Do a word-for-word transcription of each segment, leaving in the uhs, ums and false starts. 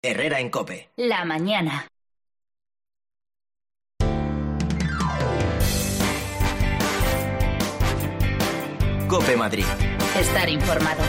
Herrera en COPE. La mañana. COPE Madrid. Estar informado.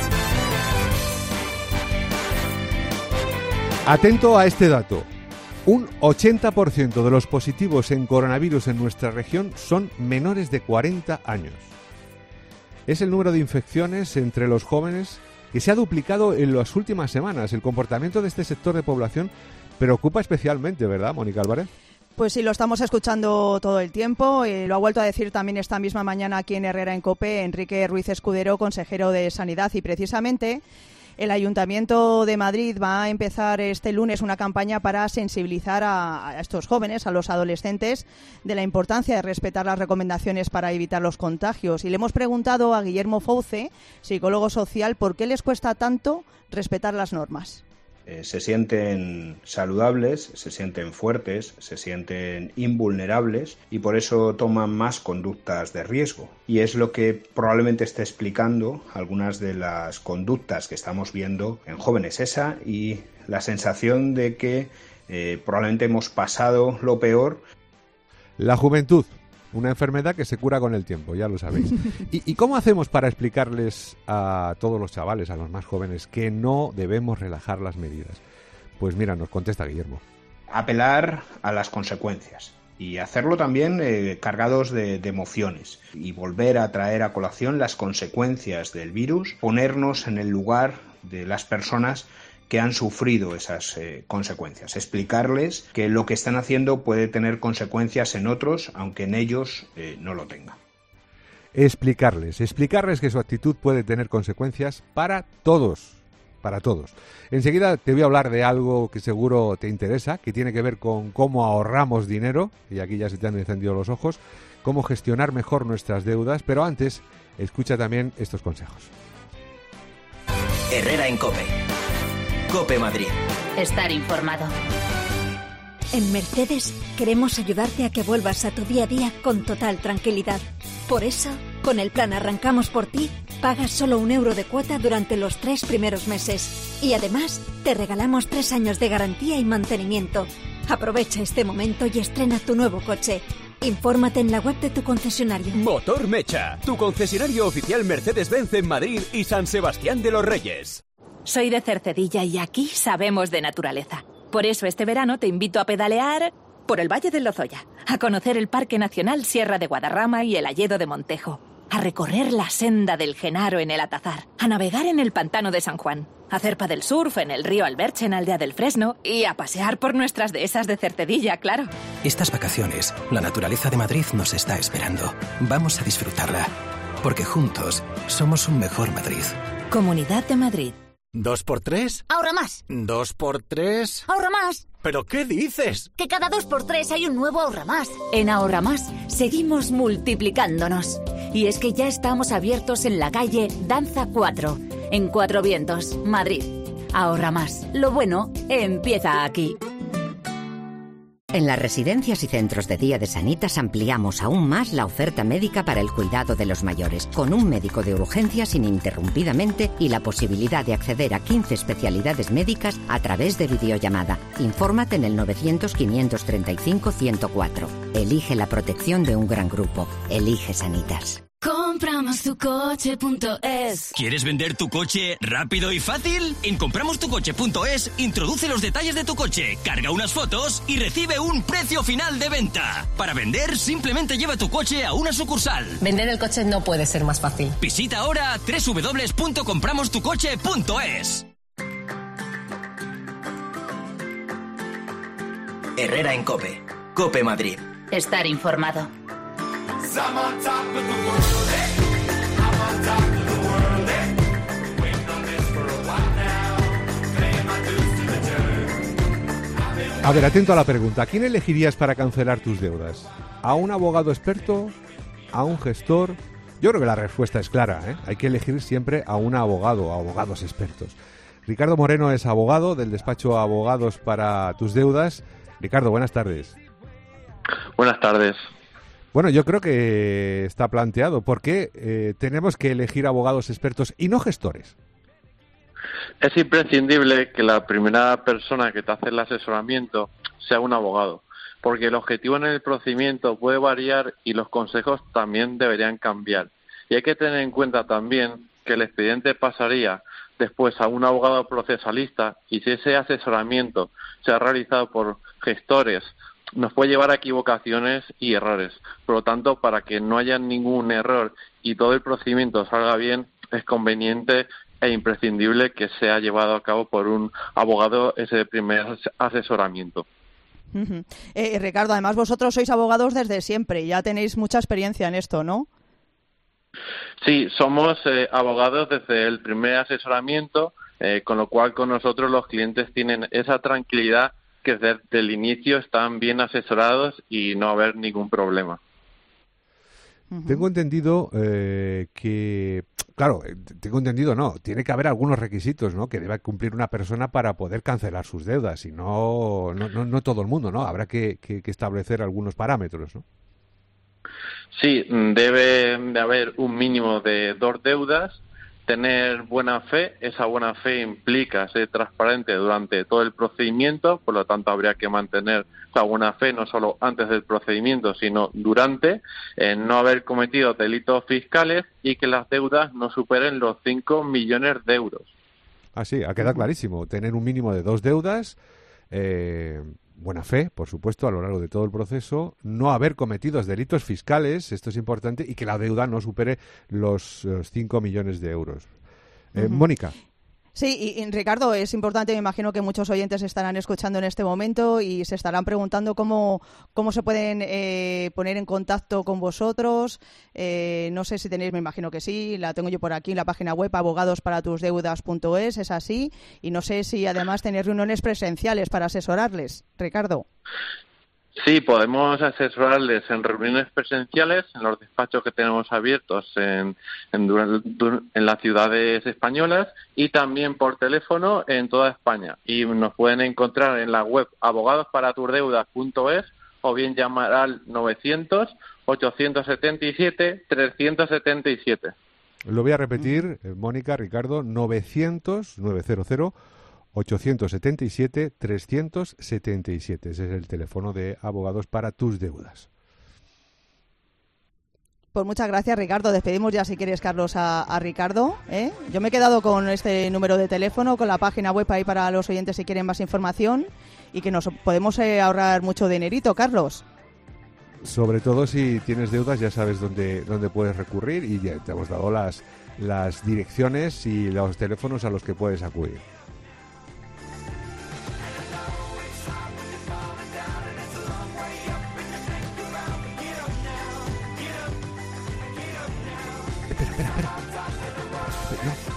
Atento a este dato. Un ochenta por ciento de los positivos en coronavirus en nuestra región son menores de cuarenta años. Es el número de infecciones entre los jóvenes que se ha duplicado en las últimas semanas. El comportamiento de este sector de población preocupa especialmente, ¿verdad, Mónica Álvarez? Pues sí, lo estamos escuchando todo el tiempo. Eh, lo ha vuelto a decir también esta misma mañana aquí en Herrera en COPE Enrique Ruiz Escudero, consejero de Sanidad. Y precisamente el Ayuntamiento de Madrid va a empezar este lunes una campaña para sensibilizar a, a estos jóvenes, a los adolescentes, de la importancia de respetar las recomendaciones para evitar los contagios. Y le hemos preguntado a Guillermo Fouce, psicólogo social, por qué les cuesta tanto respetar las normas. Eh, se sienten saludables, se sienten fuertes, se sienten invulnerables y por eso toman más conductas de riesgo. Y es lo que probablemente esté explicando algunas de las conductas que estamos viendo en jóvenes. Esa y la sensación de que eh, probablemente hemos pasado lo peor. La juventud. Una enfermedad que se cura con el tiempo, ya lo sabéis. ¿Y, ¿Y cómo hacemos para explicarles a todos los chavales, a los más jóvenes, que no debemos relajar las medidas? Pues mira, nos contesta Guillermo. Apelar a las consecuencias y hacerlo también eh, cargados de, de emociones y volver a traer a colación las consecuencias del virus, ponernos en el lugar de las personas que han sufrido esas eh, consecuencias. Explicarles que lo que están haciendo puede tener consecuencias en otros, aunque en ellos eh, no lo tenga. Explicarles, explicarles que su actitud puede tener consecuencias para todos, para todos. Enseguida te voy a hablar de algo que seguro te interesa, que tiene que ver con cómo ahorramos dinero, y aquí ya se te han encendido los ojos, cómo gestionar mejor nuestras deudas, pero antes, escucha también estos consejos. Herrera en COPE. COPE Madrid. Estar informado. En Mercedes queremos ayudarte a que vuelvas a tu día a día con total tranquilidad. Por eso, con el plan Arrancamos por ti, pagas solo un euro de cuota durante los tres primeros meses. Y además, te regalamos tres años de garantía y mantenimiento. Aprovecha este momento y estrena tu nuevo coche. Infórmate en la web de tu concesionario. Motor Mecha, tu concesionario oficial Mercedes-Benz en Madrid y San Sebastián de los Reyes. Soy de Cercedilla y aquí sabemos de naturaleza. Por eso este verano te invito a pedalear por el Valle del Lozoya, a conocer el Parque Nacional Sierra de Guadarrama y el Hayedo de Montejo, a recorrer la senda del Genaro en el Atazar, a navegar en el Pantano de San Juan, a hacer paddlesurf en el río Alberche en Aldea del Fresno y a pasear por nuestras dehesas de Cercedilla, claro. Estas vacaciones, la naturaleza de Madrid nos está esperando. Vamos a disfrutarla, porque juntos somos un mejor Madrid. Comunidad de Madrid. ¿Dos por tres? ¡Ahorra más! ¿Dos por tres? ¡Ahorra más! ¿Pero qué dices? Que cada dos por tres hay un nuevo Ahorra Más. En Ahorra Más seguimos multiplicándonos. Y es que ya estamos abiertos en la calle Danza cuatro, en Cuatro Vientos, Madrid. Ahorra Más. Lo bueno empieza aquí. En las residencias y centros de día de Sanitas ampliamos aún más la oferta médica para el cuidado de los mayores, con un médico de urgencias ininterrumpidamente y la posibilidad de acceder a quince especialidades médicas a través de videollamada. Infórmate en el novecientos, quinientos treinta y cinco, ciento cuatro. Elige la protección de un gran grupo. Elige Sanitas. Compramos tu coche punto es. ¿Quieres vender tu coche rápido y fácil? En compramos tu coche punto es, introduce los detalles de tu coche, carga unas fotos y recibe un precio final de venta. Para vender, simplemente lleva tu coche a una sucursal. Vender el coche no puede ser más fácil. Visita ahora doble u doble u doble u punto compramos tu coche punto es. Herrera en COPE. COPE Madrid. Estar informado. I'm on top of the world, eh? I'm on top of the world, eh? Waiting on this for a while now. Paying my dues to the turn. A ver, atento a la pregunta. ¿A quién elegirías para cancelar tus deudas? ¿A un abogado experto? ¿A un gestor? Yo creo que la respuesta es clara, ¿eh? Hay que elegir siempre a un abogado, a abogados expertos. Ricardo Moreno es abogado del despacho Abogados para tus Deudas. Ricardo, buenas tardes. Buenas tardes. Bueno, yo creo que está planteado. ¿Por qué eh, tenemos que elegir abogados expertos y no gestores? Es imprescindible que la primera persona que te hace el asesoramiento sea un abogado, porque el objetivo en el procedimiento puede variar y los consejos también deberían cambiar. Y hay que tener en cuenta también que el expediente pasaría después a un abogado procesalista, y si ese asesoramiento se ha realizado por gestores, nos puede llevar a equivocaciones y errores. Por lo tanto, para que no haya ningún error y todo el procedimiento salga bien, es conveniente e imprescindible que sea llevado a cabo por un abogado ese primer asesoramiento. Uh-huh. eh, Ricardo, además vosotros sois abogados desde siempre, ya tenéis mucha experiencia en esto, ¿no? Sí, somos eh, abogados desde el primer asesoramiento, eh, con lo cual con nosotros los clientes tienen esa tranquilidad que desde el inicio están bien asesorados y no va a haber ningún problema. Uh-huh. Tengo entendido eh, que, claro, tengo entendido no, tiene que haber algunos requisitos, ¿no?, que debe cumplir una persona para poder cancelar sus deudas, y no, no, no, no todo el mundo, ¿no? Habrá que, que, que establecer algunos parámetros, ¿no? Sí, debe de haber un mínimo de dos deudas, tener buena fe. Esa buena fe implica ser transparente durante todo el procedimiento, por lo tanto habría que mantener la buena fe no solo antes del procedimiento, sino durante, eh, no haber cometido delitos fiscales y que las deudas no superen los cinco millones de euros. Ah, sí, ha quedado clarísimo. Tener un mínimo de dos deudas, eh, buena fe, por supuesto, a lo largo de todo el proceso, no haber cometido delitos fiscales, esto es importante, y que la deuda no supere los, los cinco millones de euros. Eh, uh-huh. Mónica. Sí, y, y Ricardo, es importante, me imagino que muchos oyentes estarán escuchando en este momento y se estarán preguntando cómo, cómo se pueden eh, poner en contacto con vosotros. Eh, no sé si tenéis, me imagino que sí, la tengo yo por aquí en la página web abogados para tus deudas punto es, es así, y no sé si además tenéis reuniones presenciales para asesorarles. Ricardo. Sí, podemos asesorarles en reuniones presenciales, en los despachos que tenemos abiertos en, en, en las ciudades españolas, y también por teléfono en toda España. Y nos pueden encontrar en la web abogados para tus deudas punto es o bien llamar al novecientos, ochocientos setenta y siete, trescientos setenta y siete. Lo voy a repetir, Mónica, Ricardo, novecientos, novecientos, ochocientos setenta y siete, trescientos setenta y siete. Ese es el teléfono de abogados para tus deudas. Pues muchas gracias, Ricardo. Despedimos ya, si quieres, Carlos, a, a Ricardo, ¿eh? Yo me he quedado con este número de teléfono, con la página web ahí para los oyentes si quieren más información, y que nos podemos eh, ahorrar mucho dinerito, Carlos. Sobre todo si tienes deudas, ya sabes dónde, dónde puedes recurrir, y ya te hemos dado las, las direcciones y los teléfonos a los que puedes acudir. Espera, espera, espera. No.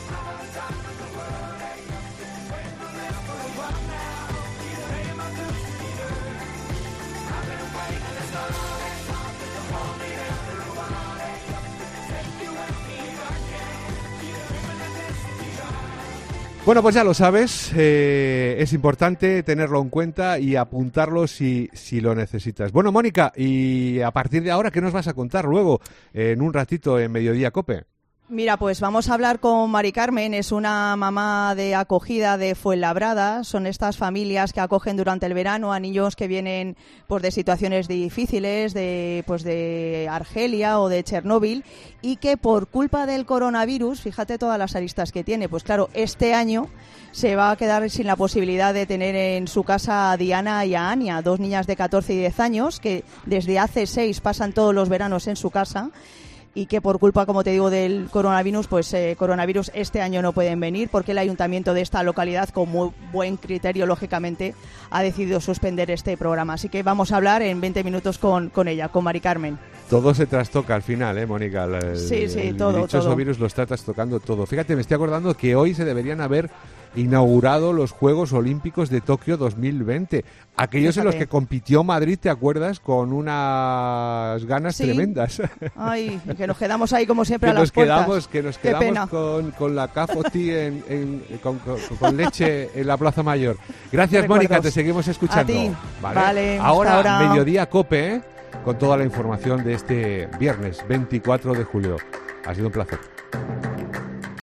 Bueno, pues ya lo sabes, eh, es importante tenerlo en cuenta y apuntarlo si, si lo necesitas. Bueno, Mónica, y a partir de ahora, ¿qué nos vas a contar luego, eh, en un ratito, en Mediodía COPE? Mira, pues vamos a hablar con Mari Carmen, es una mamá de acogida de Fuenlabrada. Son estas familias que acogen durante el verano a niños que vienen pues de situaciones difíciles, de pues de Argelia o de Chernóbil, y que por culpa del coronavirus, fíjate todas las aristas que tiene, pues claro, este año se va a quedar sin la posibilidad de tener en su casa a Diana y a Ania, dos niñas de catorce y diez años que desde hace seis pasan todos los veranos en su casa, y que por culpa, como te digo, del coronavirus, pues eh, coronavirus este año no pueden venir, porque el ayuntamiento de esta localidad, con muy buen criterio, lógicamente, ha decidido suspender este programa. Así que vamos a hablar en veinte minutos con, con ella, con Mari Carmen. Todo se trastoca al final, ¿eh, Mónica? El, sí, sí, el todo, dichoso todo. virus lo está trastocando todo. Fíjate, me estoy acordando que hoy se deberían haber inaugurado los Juegos Olímpicos de Tokio dos mil veinte. Aquellos Fíjate. en los que compitió Madrid, ¿te acuerdas? Con unas ganas sí. tremendas. Ay, que nos quedamos ahí como siempre que a las puertas. Quedamos, que nos quedamos con, con la cafoti en, en, con, con, con leche en la Plaza Mayor. Gracias, Recuerdos. Mónica, te seguimos escuchando. A ti. Vale, vale ahora, ahora Mediodía COPE, ¿eh? Con toda la información de este viernes veinticuatro de julio. Ha sido un placer.